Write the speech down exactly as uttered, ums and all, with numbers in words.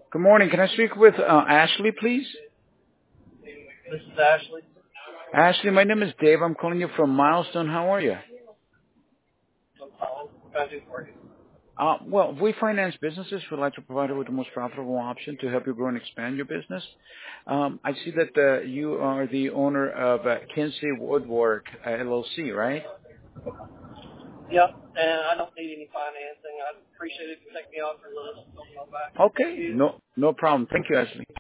Good morning. Can I speak with uh, Ashley, please? This is Ashley. Ashley, my name is Dave. I'm calling you from Milestone. How are you? What can I do for you? Uh, well, we finance businesses. We'd like to provide you with the most profitable option to help you grow and expand your business. Um, I see that uh, you are the owner of uh, Kinsey Woodwork uh, L L C, right? Yep, and I don't need any financing. I appreciate it if you take me off your list. Don't go back. Okay. No, no problem. Thank you, Ashley.